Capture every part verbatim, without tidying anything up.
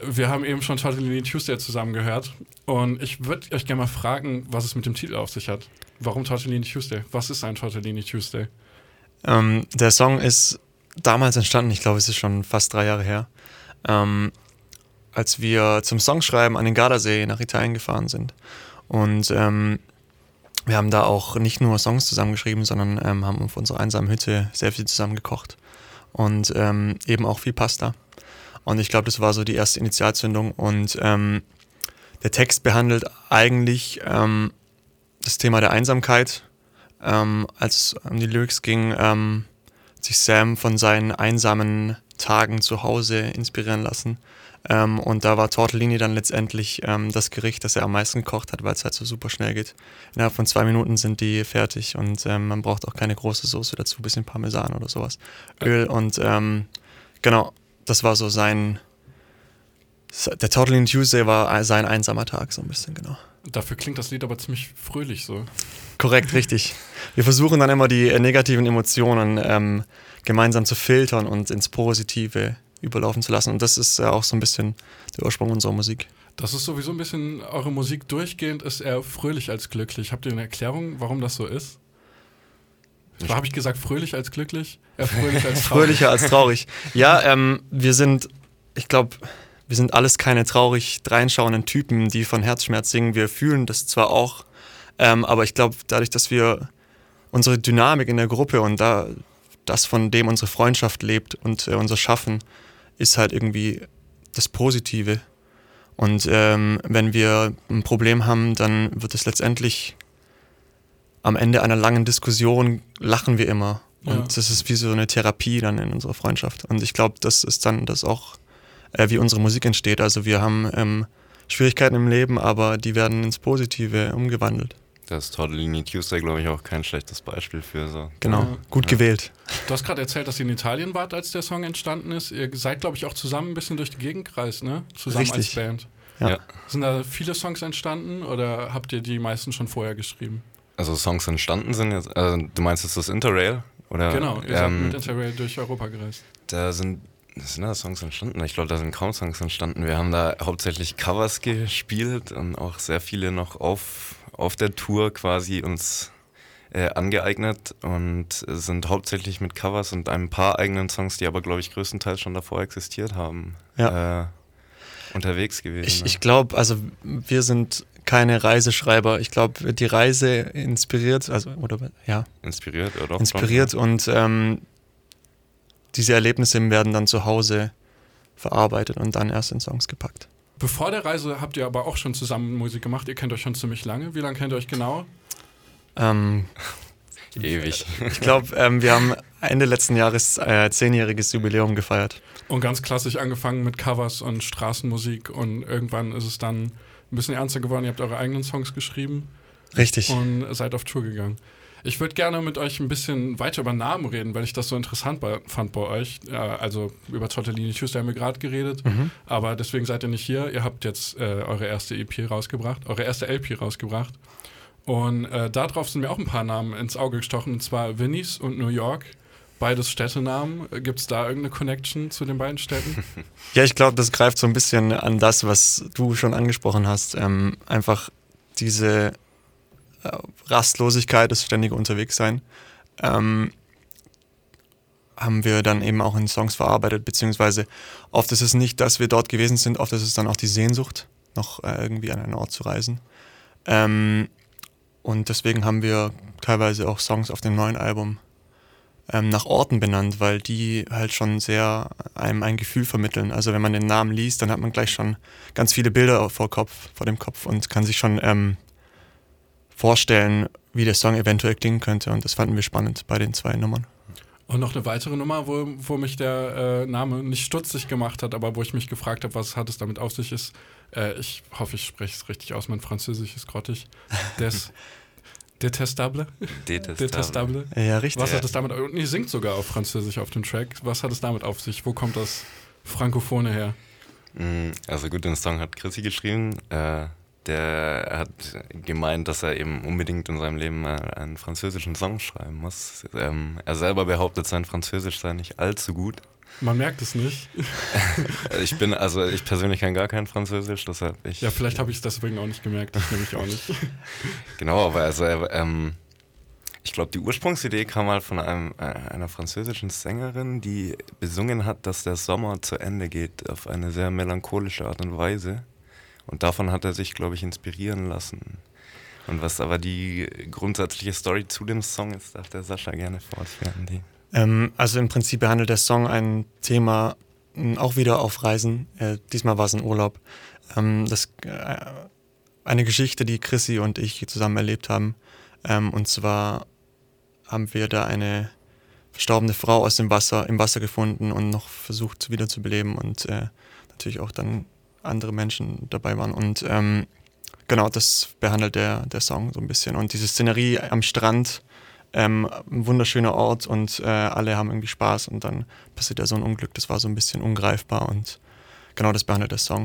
wir haben eben schon Tortellini Tuesday zusammen gehört und ich würde euch gerne mal fragen, was es mit dem Titel auf sich hat. Warum Tortellini Tuesday? Was ist ein Tortellini Tuesday? Ähm, der Song ist damals entstanden, ich glaube, es ist schon fast drei Jahre her, ähm, als wir zum Songschreiben an den Gardasee nach Italien gefahren sind. Und ähm, wir haben da auch nicht nur Songs zusammengeschrieben, sondern ähm, haben auf unserer einsamen Hütte sehr viel zusammen gekocht. Und ähm, eben auch viel Pasta. Und ich glaube, das war so die erste Initialzündung. Und ähm, der Text behandelt eigentlich ähm, das Thema der Einsamkeit. Ähm, als es um die Lyrics ging, ähm, hat sich Sam von seinen einsamen Tagen zu Hause inspirieren lassen. Ähm, und da war Tortellini dann letztendlich ähm, das Gericht, das er am meisten gekocht hat, weil es halt so super schnell geht. Innerhalb von zwei Minuten sind die fertig und ähm, man braucht auch keine große Soße dazu, ein bisschen Parmesan oder sowas. Öl und ähm, genau, das war so sein, der Tortellini Tuesday war sein einsamer Tag, so ein bisschen, genau. Dafür klingt das Lied aber ziemlich fröhlich so. Korrekt, richtig. Wir versuchen dann immer die äh, negativen Emotionen ähm, gemeinsam zu filtern und ins Positive überlaufen zu lassen. Und das ist äh, auch so ein bisschen der Ursprung unserer Musik. Das ist sowieso ein bisschen, eure Musik durchgehend ist eher fröhlich als glücklich. Habt ihr eine Erklärung, warum das so ist? Habe ich gesagt, fröhlich als glücklich? Eher fröhlich als traurig? Fröhlicher als traurig. Ja, ähm, wir sind, ich glaube, wir sind alles keine traurig dreinschauenden Typen, die von Herzschmerz singen. Wir fühlen das zwar auch, ähm, aber ich glaube, dadurch, dass wir unsere Dynamik in der Gruppe und da das, von dem unsere Freundschaft lebt und äh, unser Schaffen, ist halt irgendwie das Positive. Und ähm, wenn wir ein Problem haben, dann wird es letztendlich am Ende einer langen Diskussion lachen wir immer. Und ja. Das ist wie so eine Therapie dann in unserer Freundschaft. Und ich glaube, das ist dann das auch, äh, wie unsere Musik entsteht. Also wir haben ähm, Schwierigkeiten im Leben, aber die werden ins Positive umgewandelt. Das ist Tortellini Tuesday, glaube ich, auch kein schlechtes Beispiel für so. Genau, ja. Gut ja. gewählt. Du hast gerade erzählt, dass ihr in Italien wart, als der Song entstanden ist. Ihr seid, glaube ich, auch zusammen ein bisschen durch die Gegend gereist, ne? Zusammen Richtig. als Band. Ja. Ja. Sind da viele Songs entstanden oder habt ihr die meisten schon vorher geschrieben? Also Songs entstanden sind jetzt, äh, du meinst jetzt das Interrail? Oder, genau, ihr seid ähm, mit Interrail durch Europa gereist. Da sind, sind da Songs entstanden? Ich glaube, da sind kaum Songs entstanden. Wir haben da hauptsächlich Covers gespielt und auch sehr viele noch auf, auf der Tour quasi uns äh, angeeignet und sind hauptsächlich mit Covers und ein paar eigenen Songs, die aber, glaube ich, größtenteils schon davor existiert haben, ja. äh, unterwegs gewesen. Ich, ne? ich glaube, also wir sind keine Reiseschreiber. Ich glaube, die Reise inspiriert, also oder ja. Inspiriert, oder? Inspiriert und ähm, diese Erlebnisse werden dann zu Hause verarbeitet und dann erst in Songs gepackt. Bevor der Reise habt ihr aber auch schon zusammen Musik gemacht. Ihr kennt euch schon ziemlich lange. Wie lange kennt ihr euch genau? Ähm, Ewig. Ich glaube, ähm, wir haben Ende letzten Jahres äh, zehnjähriges Jubiläum gefeiert. Und ganz klassisch angefangen mit Covers und Straßenmusik und irgendwann ist es dann ein bisschen ernster geworden. Ihr habt eure eigenen Songs geschrieben. Richtig. Und seid auf Tour gegangen. Ich würde gerne mit euch ein bisschen weiter über Namen reden, weil ich das so interessant bei, fand bei euch. Ja, also über Tortellini Tuesday haben wir gerade geredet, mhm. aber deswegen seid ihr nicht hier. Ihr habt jetzt äh, eure erste E P rausgebracht, eure erste L P rausgebracht. Und äh, darauf sind mir auch ein paar Namen ins Auge gestochen, und zwar Venice und New York. Beides Städtenamen. Gibt es da irgendeine Connection zu den beiden Städten? Ja, ich glaube, das greift so ein bisschen an das, was du schon angesprochen hast. Ähm, einfach diese äh, Rastlosigkeit, das ständige Unterwegssein, ähm, haben wir dann eben auch in Songs verarbeitet, beziehungsweise oft ist es nicht, dass wir dort gewesen sind, oft ist es dann auch die Sehnsucht, noch äh, irgendwie an einen Ort zu reisen. Ähm, und deswegen haben wir teilweise auch Songs auf dem neuen Album ähm, nach Orten benannt, weil die halt schon sehr einem ein Gefühl vermitteln. Also wenn man den Namen liest, dann hat man gleich schon ganz viele Bilder vor, Kopf, vor dem Kopf und kann sich schon ähm, vorstellen, wie der Song eventuell klingen könnte. Und das fanden wir spannend bei den zwei Nummern. Und noch eine weitere Nummer, wo, wo mich der äh, Name nicht stutzig gemacht hat, aber wo ich mich gefragt habe, was hat es damit auf sich, ist, äh, ich hoffe, ich spreche es richtig aus, mein Französisch ist grottig, Des, Detestable? Detestable. Detestable. Ja, richtig. Was hat es damit, und ihr singt sogar auf Französisch auf dem Track, was hat es damit auf sich, wo kommt das Frankophone her? Also gut, den Song hat Chrissy geschrieben, äh, der hat gemeint, dass er eben unbedingt in seinem Leben einen französischen Song schreiben muss. Ähm, er selber behauptet, sein Französisch sei nicht allzu gut. Man merkt es nicht. Ich bin, also ich persönlich kann gar kein Französisch, deshalb ich... Ja, vielleicht habe ich es deswegen auch nicht gemerkt, ich nämlich auch nicht. Genau, aber also ähm, ich glaube, die Ursprungsidee kam mal von einem, äh, einer französischen Sängerin, die besungen hat, dass der Sommer zu Ende geht auf eine sehr melancholische Art und Weise. Und davon hat er sich, glaube ich, inspirieren lassen. Und was aber die grundsätzliche Story zu dem Song ist, darf der Sascha gerne fortführen. Die. Ähm, also im Prinzip behandelt der Song ein Thema, m, auch wieder auf Reisen. Äh, diesmal war es ein Urlaub. Ähm, das, äh, eine Geschichte, die Chrissy und ich zusammen erlebt haben. Ähm, und zwar haben wir da eine verstorbene Frau aus dem Wasser, im Wasser gefunden und noch versucht wieder zu beleben und äh, natürlich auch dann andere Menschen dabei waren. Und ähm, genau, das behandelt der, der Song so ein bisschen. Und diese Szenerie am Strand, ähm, ein wunderschöner Ort und äh, alle haben irgendwie Spaß und dann passiert da so ein Unglück. Das war so ein bisschen ungreifbar und genau das behandelt der Song.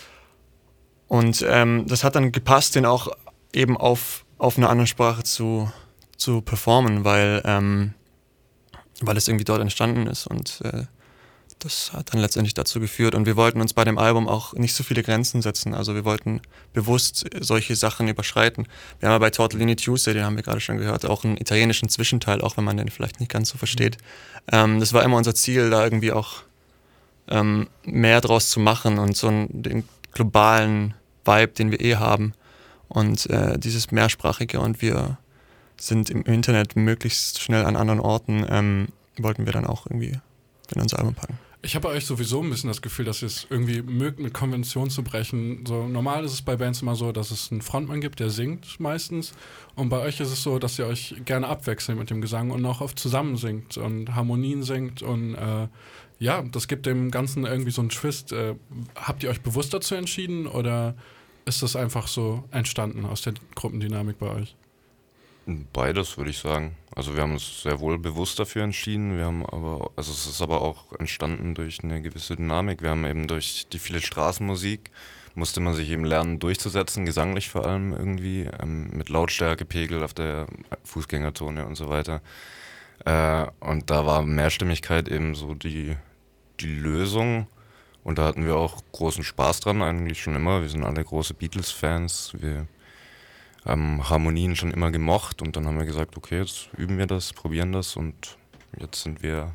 Und ähm, das hat dann gepasst, den auch eben auf, auf einer anderen Sprache zu, zu performen, weil, ähm, weil es irgendwie dort entstanden ist und äh, das hat dann letztendlich dazu geführt und wir wollten uns bei dem Album auch nicht so viele Grenzen setzen, also wir wollten bewusst solche Sachen überschreiten. Wir haben ja bei Tortellini Tuesday, den haben wir gerade schon gehört, auch einen italienischen Zwischenteil, auch wenn man den vielleicht nicht ganz so versteht. Ähm, das war immer unser Ziel, da irgendwie auch ähm, mehr draus zu machen und so einen, den globalen Vibe, den wir eh haben und äh, dieses Mehrsprachige und wir sind im Internet möglichst schnell an anderen Orten, ähm, wollten wir dann auch irgendwie in unser Album packen. Ich habe bei euch sowieso ein bisschen das Gefühl, dass ihr es irgendwie mögt, mit Konventionen zu brechen. So, normal ist es bei Bands immer so, dass es einen Frontmann gibt, der singt meistens. Und bei euch ist es so, dass ihr euch gerne abwechselt mit dem Gesang und auch oft zusammen singt und Harmonien singt. Und äh, ja, das gibt dem Ganzen irgendwie so einen Twist. Äh, habt ihr euch bewusst dazu entschieden oder ist das einfach so entstanden aus der Gruppendynamik bei euch? Beides, würde ich sagen. Also wir haben uns sehr wohl bewusst dafür entschieden. Wir haben aber, also es ist aber auch entstanden durch eine gewisse Dynamik. Wir haben eben durch die viele Straßenmusik musste man sich eben lernen durchzusetzen, gesanglich vor allem irgendwie, ähm, mit Lautstärkepegel auf der Fußgängerzone und so weiter. Äh, und da war Mehrstimmigkeit eben so die, die Lösung. Und da hatten wir auch großen Spaß dran, eigentlich schon immer. Wir sind alle große Beatles-Fans. Wir haben Harmonien schon immer gemocht und dann haben wir gesagt, okay, jetzt üben wir das, probieren das und jetzt sind wir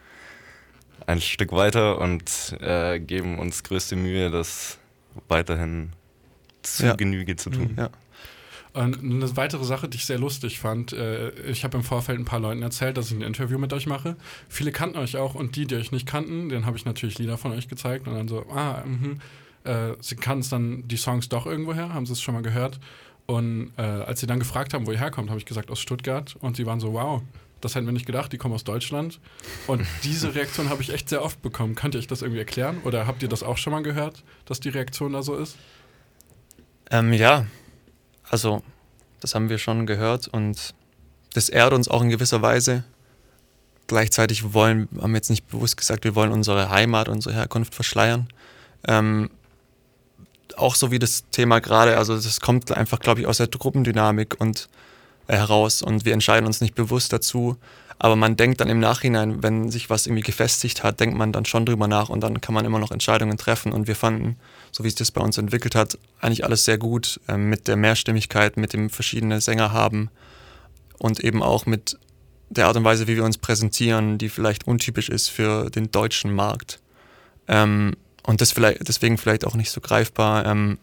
ein Stück weiter und äh, geben uns größte Mühe, das weiterhin zu Ja. Genüge zu tun. Ja. Und eine weitere Sache, die ich sehr lustig fand, äh, ich habe im Vorfeld ein paar Leuten erzählt, dass ich ein Interview mit euch mache. Viele kannten euch auch und die, die euch nicht kannten, denen habe ich natürlich Lieder von euch gezeigt und dann so, ah, mhm. Äh, sie kannten es dann die Songs doch irgendwoher, haben sie es schon mal gehört. Und äh, als sie dann gefragt haben, wo ihr herkommt, habe ich gesagt, aus Stuttgart. Und sie waren so, wow, das hätten wir nicht gedacht, die kommen aus Deutschland. Und diese Reaktion habe ich echt sehr oft bekommen. Könnt ihr euch das irgendwie erklären? Oder habt ihr das auch schon mal gehört, dass die Reaktion da so ist? Ähm, ja, also das haben wir schon gehört und das ehrt uns auch in gewisser Weise. Gleichzeitig wollen, haben wir jetzt nicht bewusst gesagt, wir wollen unsere Heimat, unsere Herkunft verschleiern. Ähm, auch so wie das Thema gerade, also das kommt einfach, glaube ich, aus der Gruppendynamik und äh, heraus und wir entscheiden uns nicht bewusst dazu, aber man denkt dann im Nachhinein, wenn sich was irgendwie gefestigt hat, denkt man dann schon drüber nach und dann kann man immer noch Entscheidungen treffen und wir fanden, so wie sich das bei uns entwickelt hat, eigentlich alles sehr gut äh, mit der Mehrstimmigkeit, mit dem verschiedene Sänger haben und eben auch mit der Art und Weise, wie wir uns präsentieren, die vielleicht untypisch ist für den deutschen Markt. Ähm, Und das vielleicht, deswegen vielleicht auch nicht so greifbar. Ähm,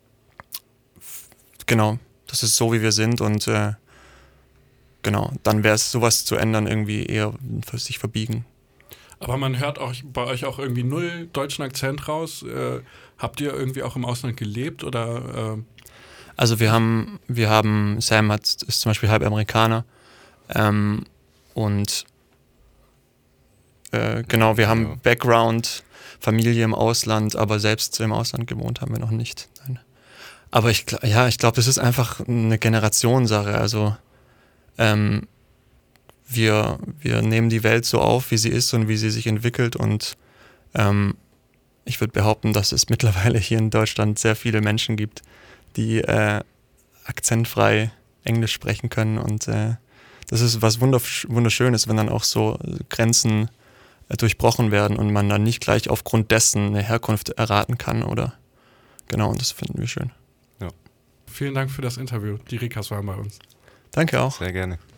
f- genau, das ist so, wie wir sind und äh, genau, dann wäre es sowas zu ändern irgendwie eher für sich verbiegen. Aber man hört auch bei euch auch irgendwie null deutschen Akzent raus. Äh, habt ihr irgendwie auch im Ausland gelebt oder? Äh Also wir haben, wir haben, Sam hat, ist zum Beispiel halb Amerikaner ähm, und äh, genau, wir haben Ja. Background, Familie im Ausland, aber selbst im Ausland gewohnt haben wir noch nicht. Nein. Aber ich, gl- ja, ich glaube, das ist einfach eine Generationssache. Also ähm, wir, wir nehmen die Welt so auf, wie sie ist und wie sie sich entwickelt und ähm, ich würde behaupten, dass es mittlerweile hier in Deutschland sehr viele Menschen gibt, die äh, akzentfrei Englisch sprechen können und äh, das ist was wundersch- wunderschönes, wenn dann auch so Grenzen äh, durchbrochen werden und man dann nicht gleich aufgrund dessen eine Herkunft erraten kann oder genau, und das finden wir schön. Vielen Dank für das Interview. Die Rikas waren bei uns. Danke auch. Sehr gerne.